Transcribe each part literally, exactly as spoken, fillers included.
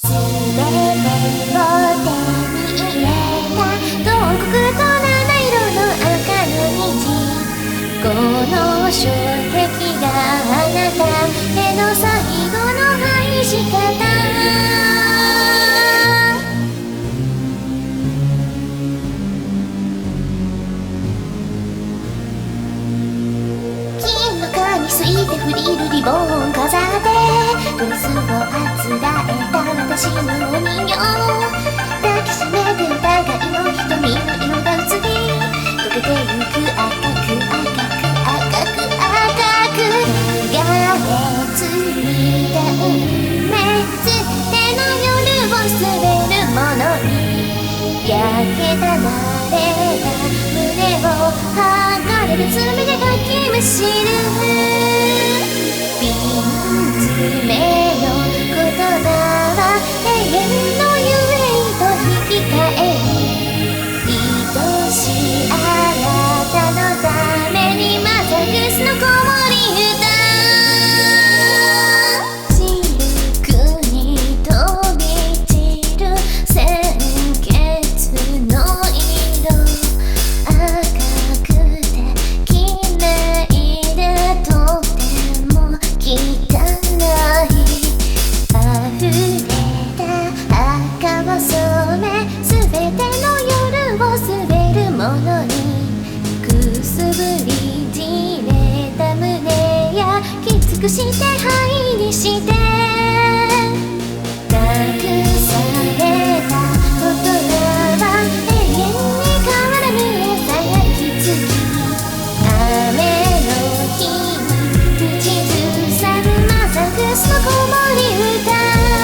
全てを手に入れた洞窟と七色の赤の虹、この障壁があなたへの最後の愛し方。金の蚊にすいてフリルリボン飾ってドレスをあつらえた私のお人形、抱きしめて疑いの瞳の色が移り溶けてゆく赤く赤く赤く赤く流れ着いた運命、手の夜を滑るものに焼けた慣れた胸を剥がれる爪でかきむしる瓶詰めの言葉は永遠の夢と引き換えに愛しいあなたのためにマザグスの子守歌、シルクに飛び散る鮮血の色、赤くて綺麗でとても汚い、溢れた赤を染め全ての夜を滑るものにくすぶりじれた胸やきつくして灰にして託された言葉は永遠に変わらぬさやきつき、雨の日に口ずさるマザグスの子守歌、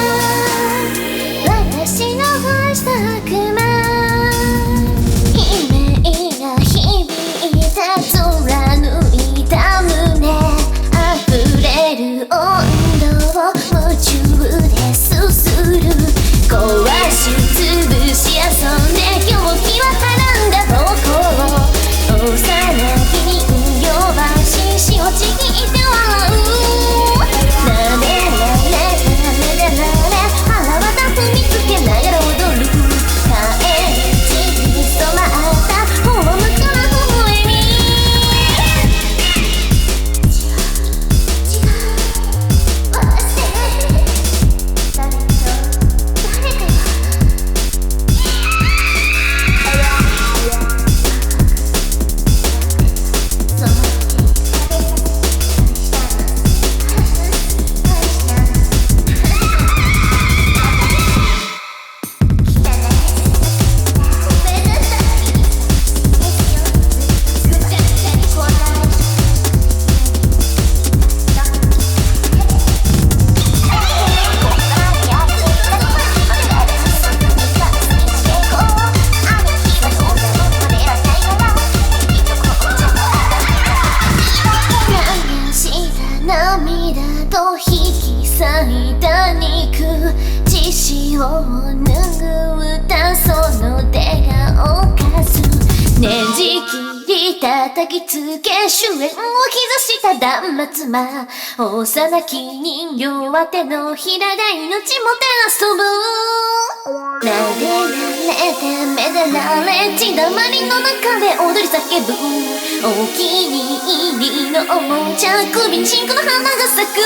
私の愛した悪魔、悲鳴が響いた貫いた胸、溢れる温度を夢中ですする、壊しつぶし遊んで狂気ははらんだ方向、幼き人形は紳士をちぎって笑う、なめられためでられ腹渡踏みつけながら踊る、帰り地に染まったホームから微笑み、違う違う忘れ誰と誰かがその涙と引き裂いた肉、血潮を拭ったその手がおかず、ねじ切り叩きつけ終焉を刻した断末魔、幼き人形は手のひらで命もて遊ぶ、撫でられてめでられ血だまりの中で踊り叫ぶ、お気に入りのおもちゃ首にチンコの花が咲く、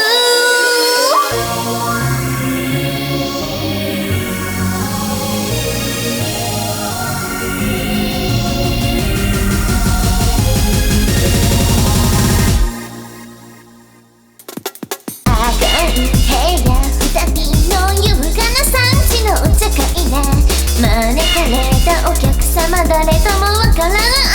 赤い部屋二人の優雅な産地のお茶会で招かれたお客様誰ともわからない